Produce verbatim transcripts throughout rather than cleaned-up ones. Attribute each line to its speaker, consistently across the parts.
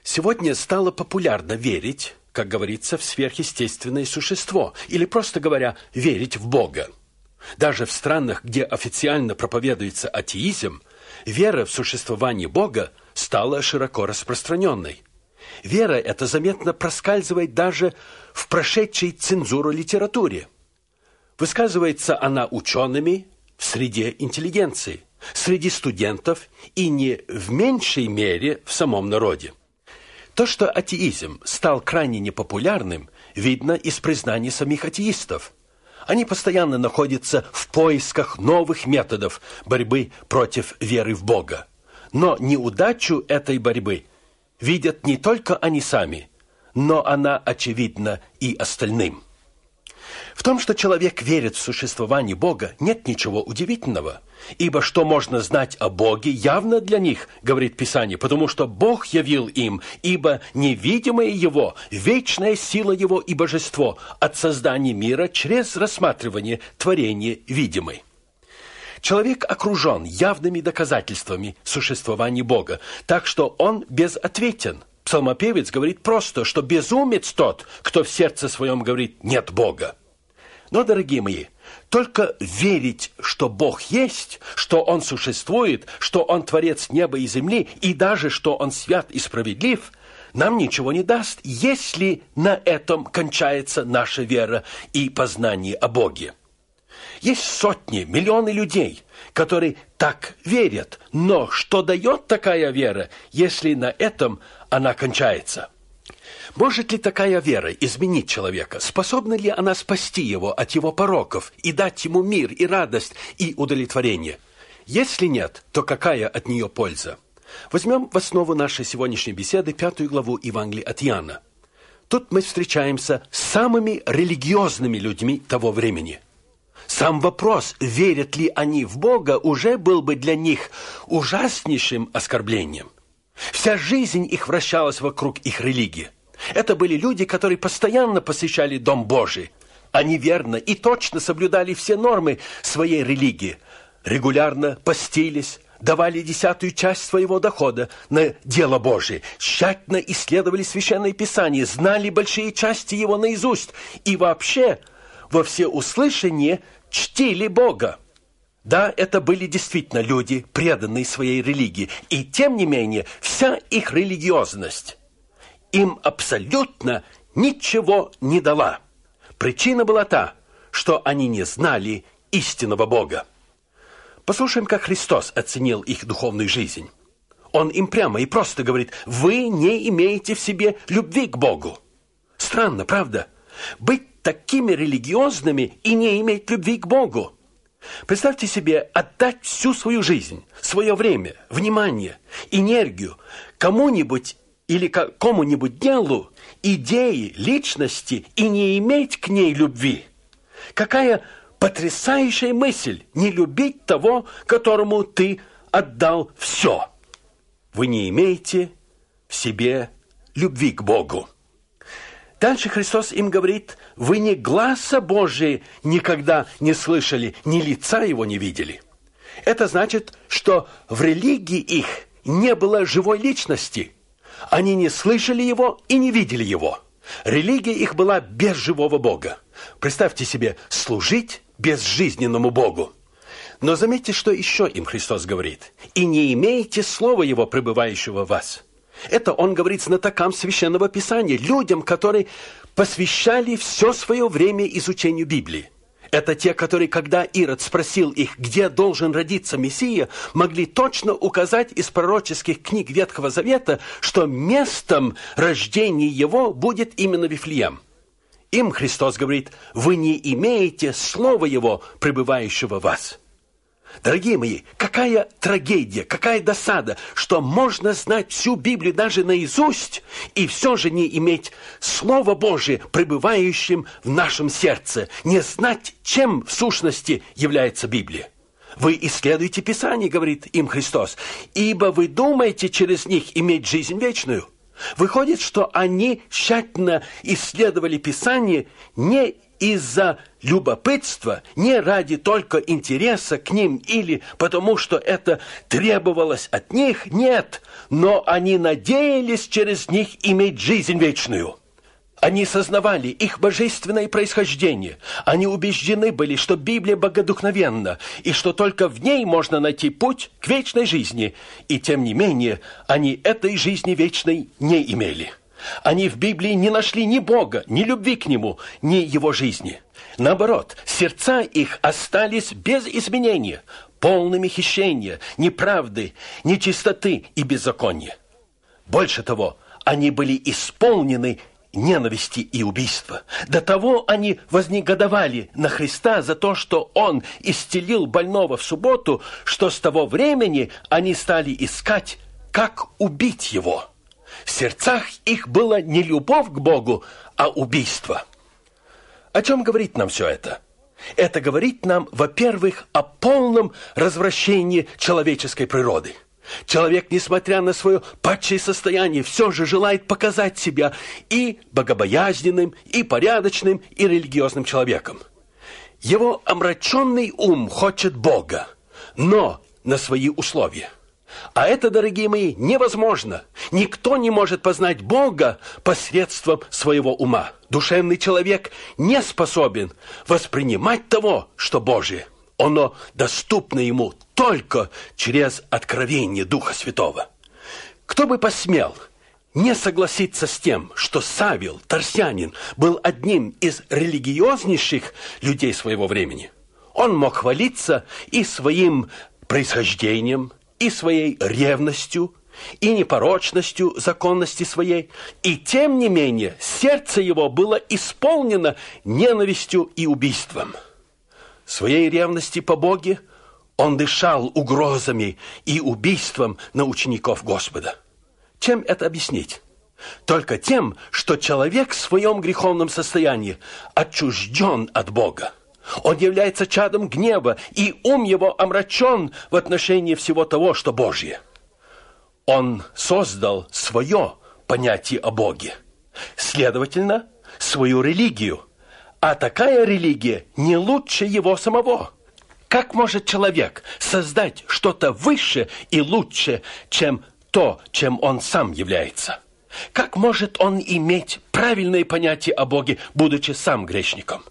Speaker 1: Сегодня стало популярно верить, как говорится, в сверхъестественное существо, или, просто говоря, верить в Бога. Даже в странах, где официально проповедуется атеизм, вера в существование Бога стала широко распространенной. Вера эта заметно проскальзывает даже в прошедшей цензуру литературе. Высказывается она учеными в среде интеллигенции, среди студентов и не в меньшей мере в самом народе. То, что атеизм стал крайне непопулярным, видно из признаний самих атеистов. Они постоянно находятся в поисках новых методов борьбы против веры в Бога. Но неудачу этой борьбы видят не только они сами, но она очевидна и остальным. В том, что человек верит в существование Бога, нет ничего удивительного, ибо что можно знать о Боге, явно для них, говорит Писание, потому что Бог явил им, ибо невидимое Его, вечная сила Его и божество от создания мира через рассматривание творения видимой. Человек окружен явными доказательствами существования Бога, так что он безответен. Псалмопевец говорит просто, что безумец тот, кто в сердце своем говорит «нет Бога». Но, дорогие мои, только верить, что Бог есть, что Он существует, что Он творец неба и земли, и даже что Он свят и справедлив, нам ничего не даст, если на этом кончается наша вера и познание о Боге. Есть сотни, миллионы людей, которые так верят, но что дает такая вера, если на этом она кончается? Может ли такая вера изменить человека? Способна ли она спасти его от его пороков и дать ему мир и радость и удовлетворение? Если нет, то какая от нее польза? Возьмем в основу нашей сегодняшней беседы пятую главу Евангелия от Иоанна. Тут мы встречаемся с самыми религиозными людьми того времени. Сам вопрос, верят ли они в Бога, уже был бы для них ужаснейшим оскорблением. Вся жизнь их вращалась вокруг их религии. Это были люди, которые постоянно посещали Дом Божий. Они верно и точно соблюдали все нормы своей религии. Регулярно постились, давали десятую часть своего дохода на дело Божие, тщательно исследовали Священное Писание, знали большие части его наизусть и вообще во всеуслышание чтили Бога. Да, это были действительно люди, преданные своей религии, и тем не менее вся их религиозность им абсолютно ничего не дала. Причина была та, что они не знали истинного Бога. Послушаем, как Христос оценил их духовную жизнь. Он им прямо и просто говорит: вы не имеете в себе любви к Богу. Странно, правда? Быть такими религиозными и не иметь любви к Богу. Представьте себе отдать всю свою жизнь, свое время, внимание, энергию кому-нибудь или какому-нибудь делу, идее, личности и не иметь к ней любви. Какая потрясающая мысль не любить того, которому ты отдал все. Вы не имеете в себе любви к Богу. Дальше Христос им говорит: вы ни гласа Божия никогда не слышали, ни лица Его не видели. Это значит, что в религии их не было живой личности. Они не слышали Его и не видели Его. Религия их была без живого Бога. Представьте себе, служить безжизненному Богу. Но заметьте, что еще им Христос говорит: и не имеете слова Его, пребывающего в вас. Это Он говорит знатокам Священного Писания, людям, которые посвящали все свое время изучению Библии. Это те, которые, когда Ирод спросил их, где должен родиться Мессия, могли точно указать из пророческих книг Ветхого Завета, что местом рождения его будет именно Вифлеем. Им Христос говорит: вы не имеете слова Его, пребывающего в вас. Дорогие мои, какая трагедия, какая досада, что можно знать всю Библию даже наизусть и все же не иметь Слова Божие, пребывающим в нашем сердце, не знать, чем в сущности является Библия. Вы исследуете Писание, говорит им Христос, ибо вы думаете через них иметь жизнь вечную. Выходит, что они тщательно исследовали Писание не из-за любопытства, не ради только интереса к ним или потому, что это требовалось от них, нет, но они надеялись через них иметь жизнь вечную. Они сознавали их божественное происхождение. Они убеждены были, что Библия богодухновенна, и что только в ней можно найти путь к вечной жизни. И тем не менее, они этой жизни вечной не имели. Они в Библии не нашли ни Бога, ни любви к Нему, ни Его жизни. Наоборот, сердца их остались без изменения, полными хищения, неправды, нечистоты и беззакония. Больше того, они были исполнены ненависти и убийства. До того они вознегодовали на Христа за то, что Он исцелил больного в субботу, что с того времени они стали искать, как убить Его. В сердцах их была не любовь к Богу, а убийство. О чем говорит нам все это? Это говорит нам, во-первых, о полном развращении человеческой природы. Человек, несмотря на свое падшее состояние, все же желает показать себя и богобоязненным, и порядочным, и религиозным человеком. Его омраченный ум хочет Бога, но на свои условия. А это, дорогие мои, невозможно. Никто не может познать Бога посредством своего ума. Душевный человек не способен воспринимать того, что Божие. Оно доступно ему только через откровение Духа Святого. Кто бы посмел не согласиться с тем, что Савел, Тарсянин, был одним из религиознейших людей своего времени? Он мог хвалиться и своим происхождением, и своей ревностью, и непорочностью законности своей, и тем не менее сердце его было исполнено ненавистью и убийством. Своей ревности по Боге он дышал угрозами и убийством на учеников Господа. Чем это объяснить? Только тем, что человек в своем греховном состоянии отчужден от Бога. Он является чадом гнева, и ум его омрачен в отношении всего того, что Божье. Он создал свое понятие о Боге, следовательно, свою религию. А такая религия не лучше его самого. Как может человек создать что-то выше и лучше, чем то, чем он сам является? Как может он иметь правильное понятие о Боге, будучи сам грешником?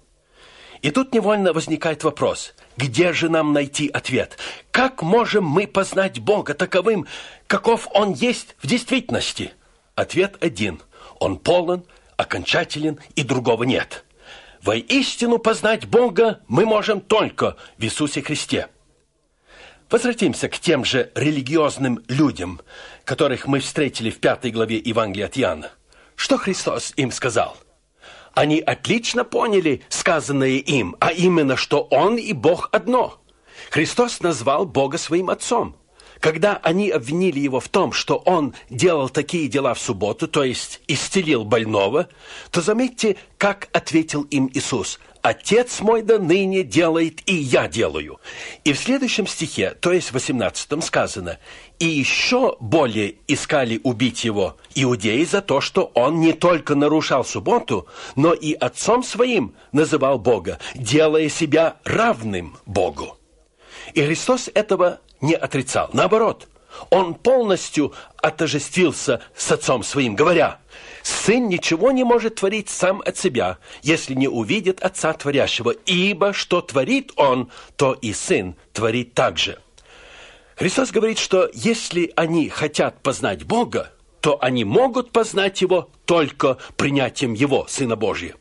Speaker 1: И тут невольно возникает вопрос, где же нам найти ответ? Как можем мы познать Бога таковым, каков Он есть в действительности? Ответ один. Он полон, окончателен, и другого нет. Воистину познать Бога мы можем только в Иисусе Христе. Возвратимся к тем же религиозным людям, которых мы встретили в пятой главе Евангелия от Иоанна. Что Христос им сказал? Они отлично поняли сказанное им, а именно, что Он и Бог одно. Христос назвал Бога своим Отцом. Когда они обвинили Его в том, что Он делал такие дела в субботу, то есть исцелил больного, то заметьте, как ответил им Иисус: «Отец мой до ныне делает, и я делаю». И в следующем стихе, то есть в восемнадцатом, сказано: «И еще более искали убить Его иудеи за то, что Он не только нарушал субботу, но и Отцом Своим называл Бога, делая себя равным Богу». И Христос этого не отрицал. Наоборот, Он полностью отождествился с Отцом Своим, говоря: «Сын ничего не может творить сам от себя, если не увидит Отца Творящего, ибо что творит Он, то и Сын творит также». Христос говорит, что если они хотят познать Бога, то они могут познать Его только принятием Его, Сына Божия.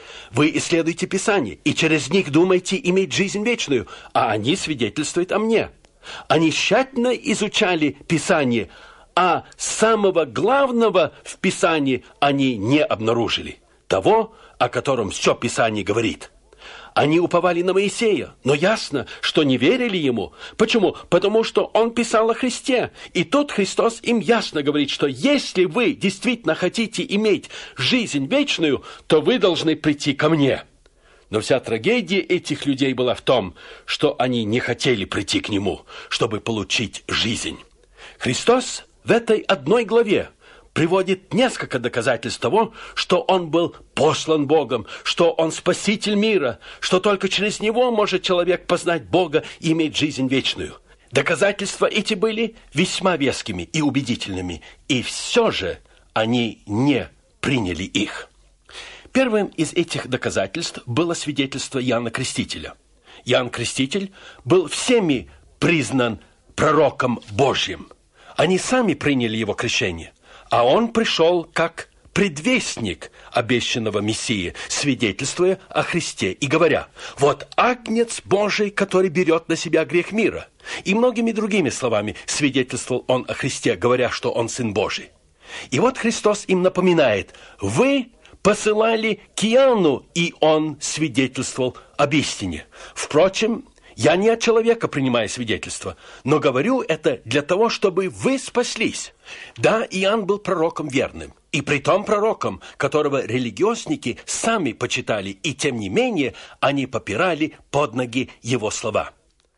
Speaker 1: Вы исследуете Писание, и через них думаете иметь жизнь вечную, а они свидетельствуют о мне. Они тщательно изучали Писание, а самого главного в Писании они не обнаружили. Того, о котором все Писание говорит. Они уповали на Моисея, но ясно, что не верили ему. Почему? Потому что он писал о Христе. И тут Христос им ясно говорит, что если вы действительно хотите иметь жизнь вечную, то вы должны прийти ко мне. Но вся трагедия этих людей была в том, что они не хотели прийти к Нему, чтобы получить жизнь. Христос в этой одной главе приводит несколько доказательств того, что он был послан Богом, что он спаситель мира, что только через него может человек познать Бога и иметь жизнь вечную. Доказательства эти были весьма вескими и убедительными, и все же они не приняли их. Первым из этих доказательств было свидетельство Иоанна Крестителя. Иоанн Креститель был всеми признан пророком Божьим. Они сами приняли его крещение, а он пришел как предвестник обещанного Мессии, свидетельствуя о Христе и говоря: «Вот Агнец Божий, который берет на себя грех мира». И многими другими словами свидетельствовал он о Христе, говоря, что он Сын Божий. И вот Христос им напоминает: «Вы посылали к Иоанну, и он свидетельствовал об истине. Впрочем, я не от человека принимаю свидетельство, но говорю это для того, чтобы вы спаслись». Да, Иоанн был пророком верным, и притом пророком, которого религиозники сами почитали, и тем не менее они попирали под ноги его слова.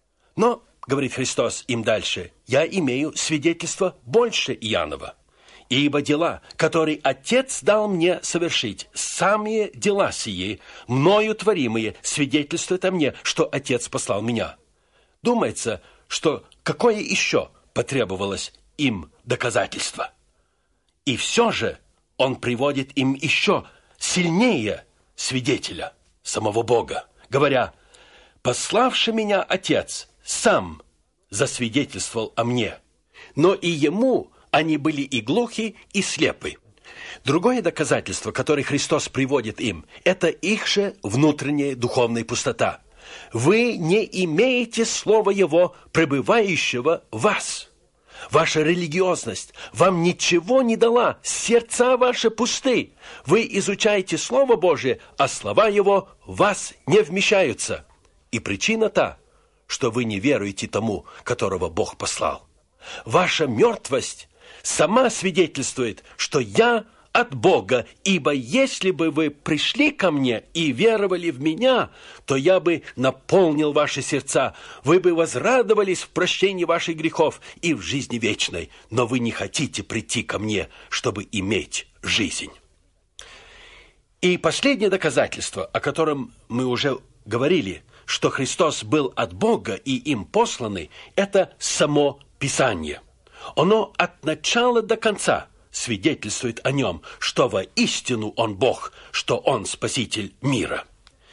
Speaker 1: Но, говорит Христос им дальше, я имею свидетельство больше Иоаннова. Ибо дела, которые Отец дал мне совершить, самые дела сии, мною творимые, свидетельствуют о мне, что Отец послал меня. Думается, что какое еще потребовалось им доказательство? И все же он приводит им еще сильнее свидетеля, самого Бога, говоря: «Пославший меня Отец сам засвидетельствовал о мне, но и ему они были и глухи, и слепы». Другое доказательство, которое Христос приводит им, это их же внутренняя духовная пустота. Вы не имеете слова Его, пребывающего в вас. Ваша религиозность вам ничего не дала, сердца ваши пусты. Вы изучаете Слово Божие, а слова Его в вас не вмещаются. И причина та, что вы не веруете тому, которого Бог послал. Ваша мертвость сама свидетельствует, что я от Бога, ибо если бы вы пришли ко мне и веровали в меня, то я бы наполнил ваши сердца, вы бы возрадовались в прощении ваших грехов и в жизни вечной, но вы не хотите прийти ко мне, чтобы иметь жизнь. И последнее доказательство, о котором мы уже говорили, что Христос был от Бога и им посланный, это само Писание. Оно от начала до конца свидетельствует о нем, что воистину Он Бог, что Он Спаситель мира.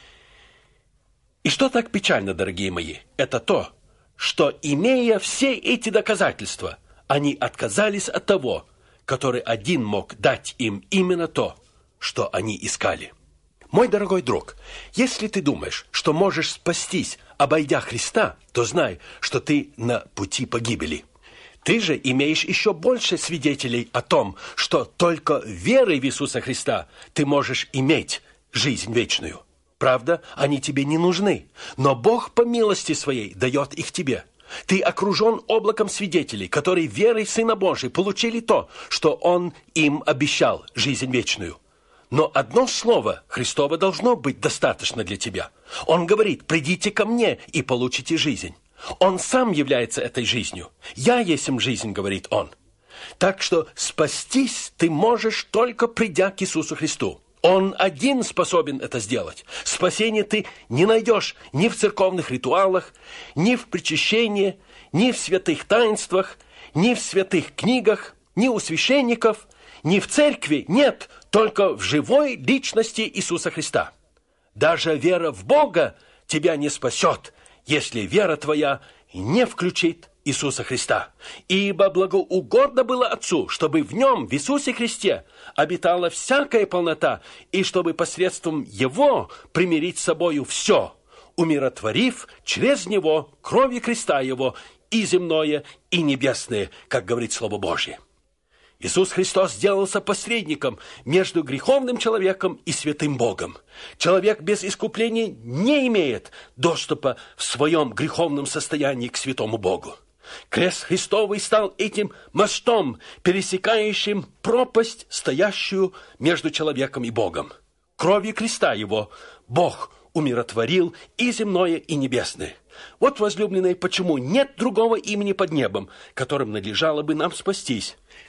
Speaker 1: И что так печально, дорогие мои, это то, что, имея все эти доказательства, они отказались от того, который один мог дать им именно то, что они искали. Мой дорогой друг, если ты думаешь, что можешь спастись, обойдя Христа, то знай, что ты на пути погибели. Ты же имеешь еще больше свидетелей о том, что только верой в Иисуса Христа ты можешь иметь жизнь вечную. Правда, они тебе не нужны, но Бог по милости Своей дает их тебе. Ты окружен облаком свидетелей, которые верой в Сына Божия получили то, что Он им обещал, жизнь вечную. Но одно слово Христово должно быть достаточно для тебя. Он говорит: «Придите ко мне и получите жизнь». Он сам является этой жизнью. «Я есмь жизнь», говорит Он. Так что спастись ты можешь, только придя к Иисусу Христу. Он один способен это сделать. Спасение ты не найдешь ни в церковных ритуалах, ни в причащении, ни в святых таинствах, ни в святых книгах, ни у священников, ни в церкви. Нет, только в живой личности Иисуса Христа. Даже вера в Бога тебя не спасет, если вера твоя не включит Иисуса Христа. Ибо благоугодно было Отцу, чтобы в Нем, в Иисусе Христе, обитала всякая полнота, и чтобы посредством Его примирить с собою все, умиротворив через Него кровью креста Его и земное, и небесное, как говорит Слово Божие. Иисус Христос сделался посредником между греховным человеком и святым Богом. Человек без искупления не имеет доступа в своем греховном состоянии к святому Богу. Крест Христовый стал этим мостом, пересекающим пропасть, стоящую между человеком и Богом. Кровью креста Его Бог умиротворил и земное, и небесное. Вот, возлюбленные, почему нет другого имени под небом, которым надлежало бы нам спастись.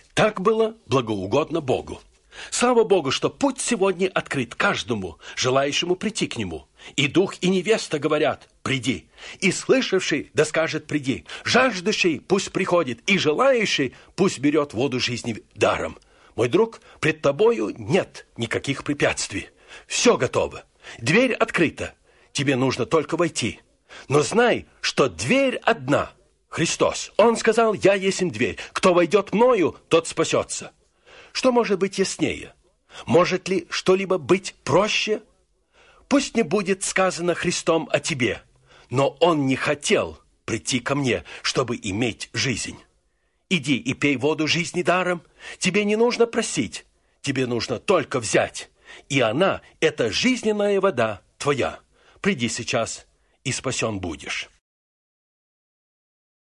Speaker 1: Так было благоугодно Богу. Слава Богу, что путь сегодня открыт каждому, желающему прийти к Нему. И дух, и невеста говорят: приди. И слышавший да скажет: приди. Жаждущий пусть приходит, и желающий пусть берет воду жизни даром. Мой друг, пред тобою нет никаких препятствий. Все готово. Дверь открыта. Тебе нужно только войти. Но знай, что дверь одна. Христос. Он сказал: я есть дверь. Кто войдет мною, тот спасется. Что может быть яснее? Может ли что-либо быть проще? Пусть не будет сказано Христом о тебе, но Он не хотел прийти ко мне, чтобы иметь жизнь. Иди и пей воду жизни даром. Тебе не нужно просить, тебе нужно только взять. И она, эта жизненная вода твоя. Приди сейчас, и спасен будешь.